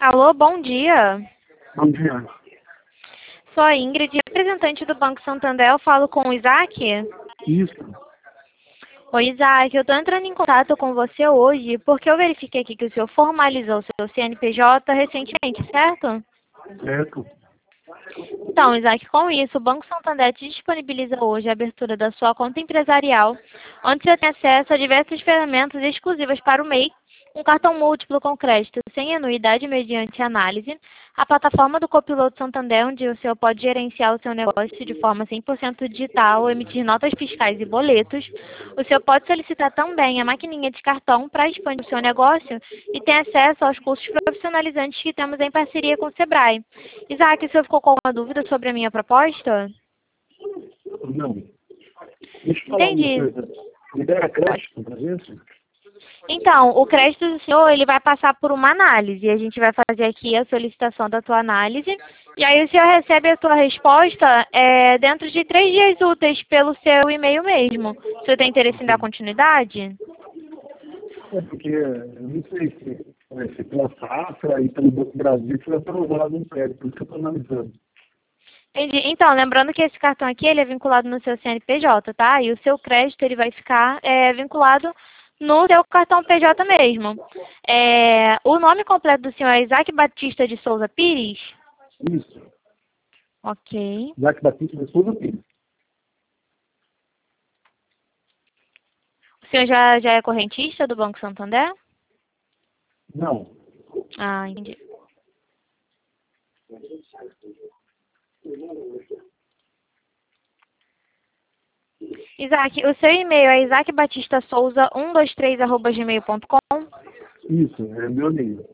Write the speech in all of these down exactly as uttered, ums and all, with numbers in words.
Alô, bom dia. Bom dia. Sou a Ingrid, representante do Banco Santander. Eu falo com o Isaac? Isso. Oi, Isaac. Eu estou entrando em contato com você hoje porque eu verifiquei aqui que o senhor formalizou o seu C N P J recentemente, certo? Certo. Então, Isaac, com isso, o Banco Santander te disponibiliza hoje a abertura da sua conta empresarial, onde você tem acesso a diversas ferramentas exclusivas para o M E I, um cartão múltiplo com crédito sem anuidade mediante análise, a plataforma do Copiloto Santander, onde o senhor pode gerenciar o seu negócio de forma cem por cento digital, emitir notas fiscais e boletos. O senhor pode solicitar também a maquininha de cartão para expandir o seu negócio e tem acesso aos cursos profissionalizantes que temos em parceria com o Sebrae. Isaac, o senhor ficou com alguma dúvida sobre a minha proposta? Não. Deixa eu falar uma Entendi. coisa. Libera crédito pra gente? Então, o crédito do senhor, ele vai passar por uma análise. A gente vai fazer aqui a solicitação da tua análise. E aí o senhor recebe a tua resposta é, dentro de três dias úteis pelo seu e-mail mesmo. O senhor tem interesse em dar continuidade? É porque eu não sei se, é, se pela safra e pelo Banco do Brasil foi aprovado um crédito, por isso que eu estou analisando. Entendi. Então, lembrando que esse cartão aqui, ele é vinculado no seu C N P J, tá? E o seu crédito, ele vai ficar é, vinculado no seu cartão P J mesmo. É, o nome completo do senhor é Isaac Batista de Souza Pires? Isso. Ok. Isaac Batista de Souza Pires. O senhor já, já é correntista do Banco Santander? Não. Ah, entendi. Isaac, o seu e-mail é isaac batista souza um dois três arroba gmail ponto com? Isso, é meu e-mail.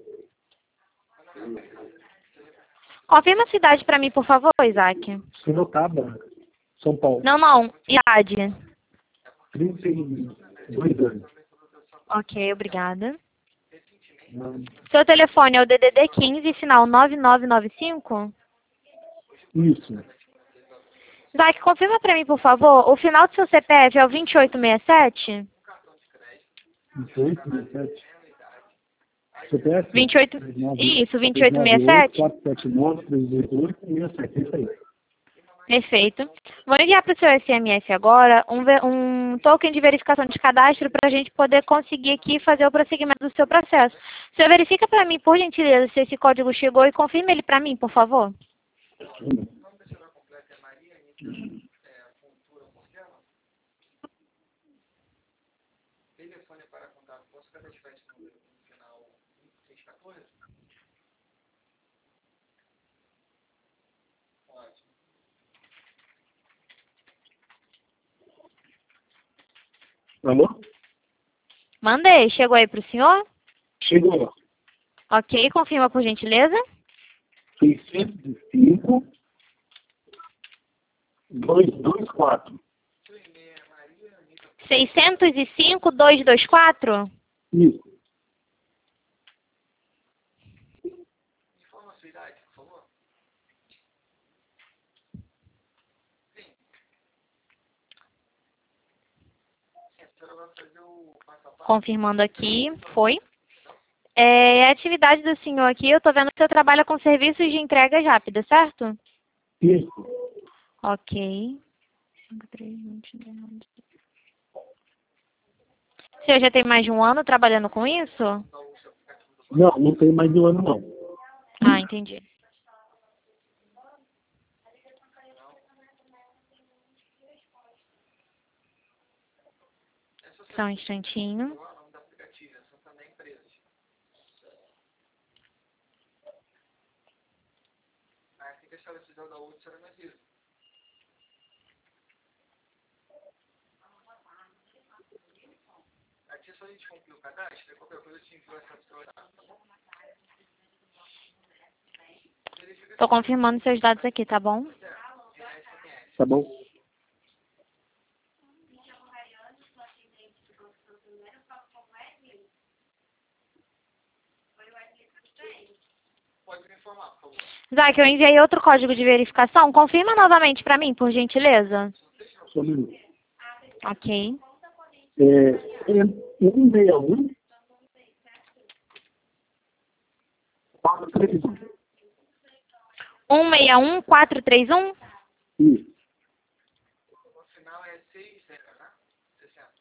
Confirma a cidade para mim, por favor, Isaac. Sorocaba, São Paulo. Não, não. Idade. trinta e dois anos. Ok, obrigada. Não. Seu telefone é o D D D quinze, final nove nove nove cinco? Isso. Isaac, confirma para mim, por favor, o final do seu C P F é o vinte e oito sessenta e sete? vinte e oito, dezessete. C P F? vinte e oito... Isso, vinte e oito sessenta e sete? quatro sete nove, três oito oito, seis sete. É isso aí. Perfeito. Vou enviar para o seu S M S agora um, ve- um token de verificação de cadastro para a gente poder conseguir aqui fazer o prosseguimento do seu processo. Você verifica para mim, por gentileza, se esse código chegou e confirme ele para mim, por favor. Alô? Mandei. Chegou aí para o senhor? Chegou. Ok, confirma por gentileza. seiscentos e cinco, duzentos e vinte e quatro. seiscentos e cinco, duzentos e vinte e quatro? Isso. Confirmando aqui, foi. É, a atividade do senhor aqui, eu estou vendo que o senhor trabalha com serviços de entrega rápida, certo? Isso. Ok. O senhor já tem mais de um ano trabalhando com isso? Não, não tem mais de um ano, não. Ah, entendi. Só um instantinho. Estou confirmando seus dados aqui, tá bom? Tá bom? Zac, eu enviei outro código de verificação. Confirma novamente para mim, por gentileza. Só um minuto. Ok. É, é um seis um, quatro três um. um seis um, quatro três um? Isso. O final é seis zero, né? sessenta.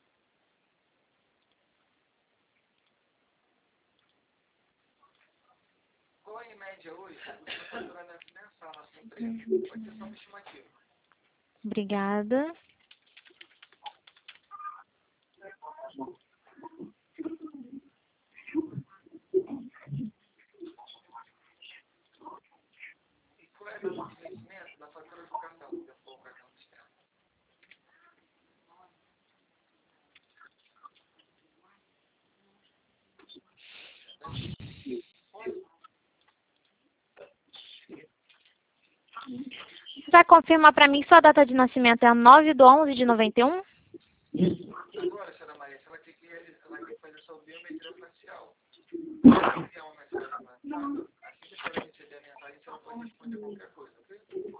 Qual é em média hoje? O faturamento mensal na sua empresa? Pode ser só uma estimativa. Obrigada. E qual é a data de vencimento da fatura do cartão? Se for o cartão do sistema. Você vai confirmar para mim sua data de nascimento é a nove de onze de noventa e um? Agora, senhora Maria, você vai ter que, ela vai ter que fazer sua biometria facial. Vai enviar uma mensagem no WhatsApp. Assim que a senhora receber a mensagem, a senhora pode responder qualquer coisa, ok?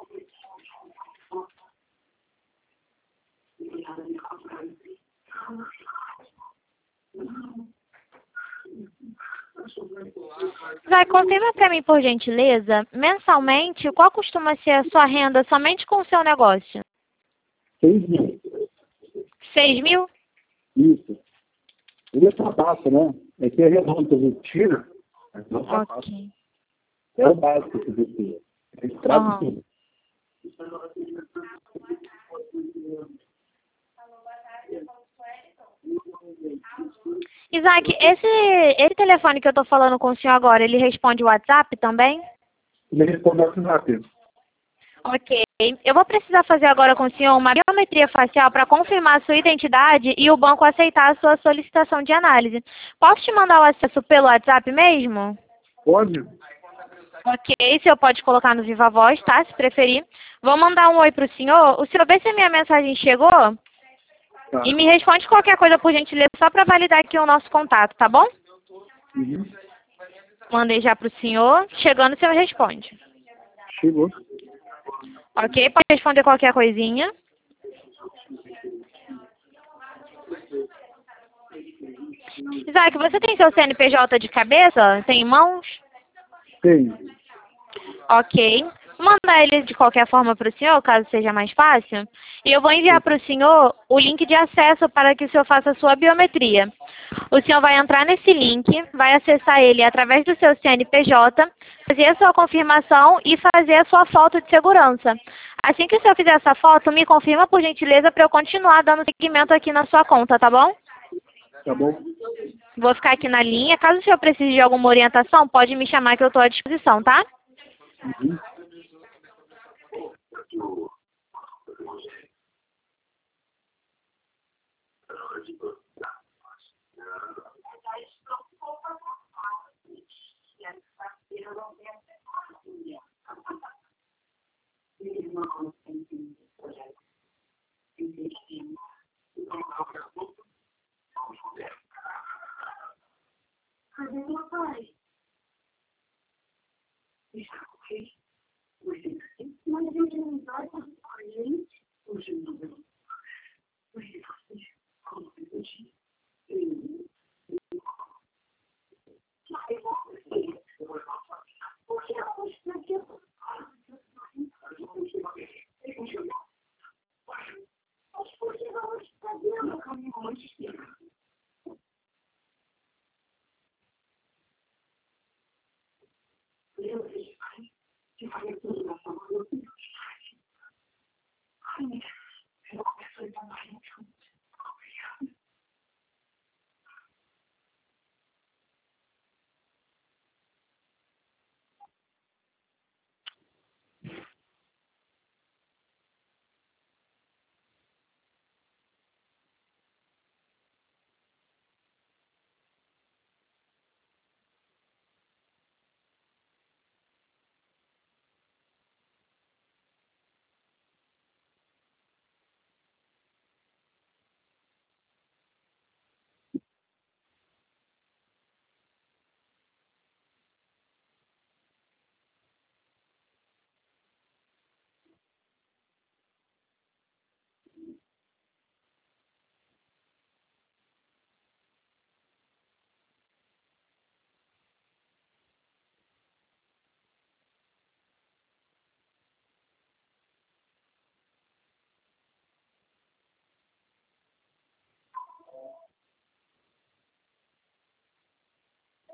Vai confirmar para mim, por gentileza, mensalmente, qual costuma ser a sua renda somente com o seu negócio? Seis mil. Seis mil? Isso. Ele é trabalho, né? É que é redondo, você tira, mas não trabalho. Ok. É o básico que você precisa. É estrada Aham. tudo. Isaac, esse, esse telefone que eu estou falando com o senhor agora, ele responde o WhatsApp também? Ele responde ao WhatsApp. Ok. Eu vou precisar fazer agora com o senhor uma biometria facial para confirmar a sua identidade e o banco aceitar a sua solicitação de análise. Posso te mandar o acesso pelo WhatsApp mesmo? Pode? Ok, o senhor pode colocar no Viva Voz, tá? Se preferir. Vou mandar um oi para o senhor. O senhor vê se a minha mensagem chegou Tá. e me responde qualquer coisa, por gentileza, só para validar aqui o nosso contato, tá bom? Uhum. Mandei já para o senhor. Chegando, o senhor responde. Chegou. Ok? Pode responder qualquer coisinha. Isaac, você tem seu C N P J de cabeça? Tem em mãos? Tem. Ok. Vou mandar ele de qualquer forma para o senhor, caso seja mais fácil. E eu vou enviar para o senhor o link de acesso para que o senhor faça a sua biometria. O senhor vai entrar nesse link, vai acessar ele através do seu C N P J, fazer a sua confirmação e fazer a sua foto de segurança. Assim que o senhor fizer essa foto, me confirma por gentileza para eu continuar dando seguimento aqui na sua conta, tá bom? Tá bom? Vou ficar aqui na linha. Caso o senhor precise de alguma orientação, pode me chamar que eu estou à disposição, tá? Uhum.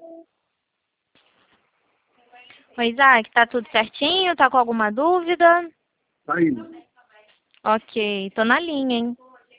Oi, Isaac, tá tudo certinho? Tá com alguma dúvida? Tá indo. Ok, tô na linha, hein?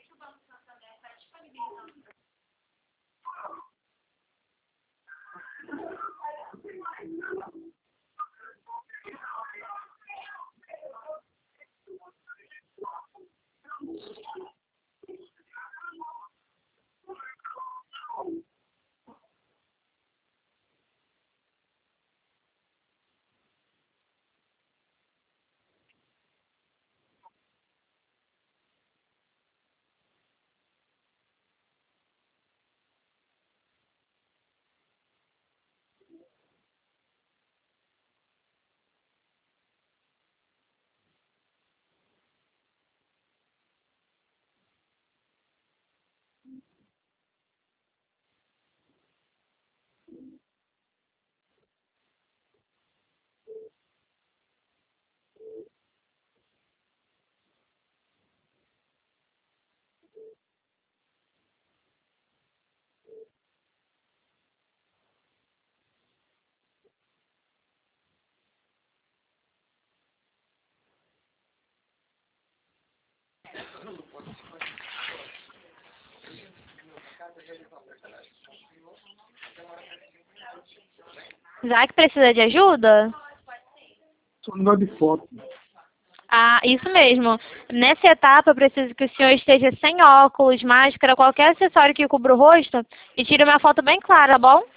Isaac, precisa de ajuda? Só um negócio de foto. Ah, isso mesmo. Nessa etapa, eu preciso que o senhor esteja sem óculos, máscara, qualquer acessório que cubra o rosto e tire uma foto bem clara, tá bom?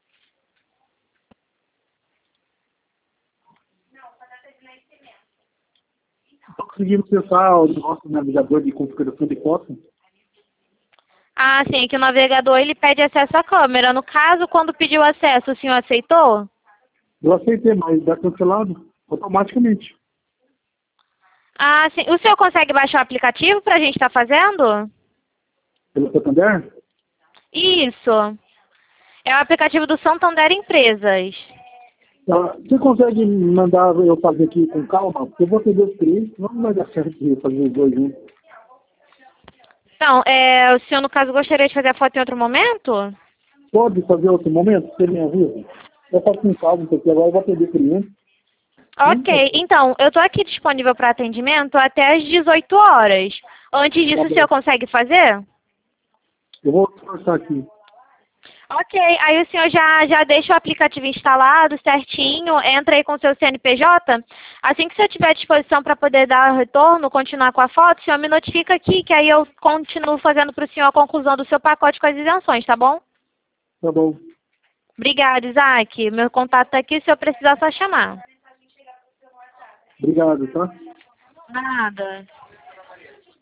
Estou conseguindo acessar o nosso navegador de configuração de foto. Ah, sim, que o navegador ele pede acesso à câmera. No caso, quando pediu acesso, o senhor aceitou? Eu aceitei, mas dá cancelado automaticamente. Ah, sim. O senhor consegue baixar o aplicativo para a gente estar fazendo? Pelo Santander? Isso. É o aplicativo do Santander Empresas. Tá. Você consegue mandar eu fazer aqui com calma? Porque eu vou atender os clientes, não vai dar certo eu fazer os dois juntos. Então, é, o senhor, no caso, gostaria de fazer a foto em outro momento? Pode fazer outro momento? Você me avisa? Eu faço com calma, porque agora eu vou atender cliente. Ok, então, eu estou aqui disponível para atendimento até às dezoito horas. Antes disso, Tá o bom. senhor consegue fazer? Eu vou forçar aqui. Ok, aí o senhor já, já deixa o aplicativo instalado certinho, entra aí com o seu C N P J. Assim que o senhor tiver à disposição para poder dar o retorno, continuar com a foto, o senhor me notifica aqui, que aí eu continuo fazendo para o senhor a conclusão do seu pacote com as isenções, tá bom? Tá bom. Obrigada, Isaac. Meu contato está aqui, se eu precisar, só chamar. Obrigado, tá? Nada.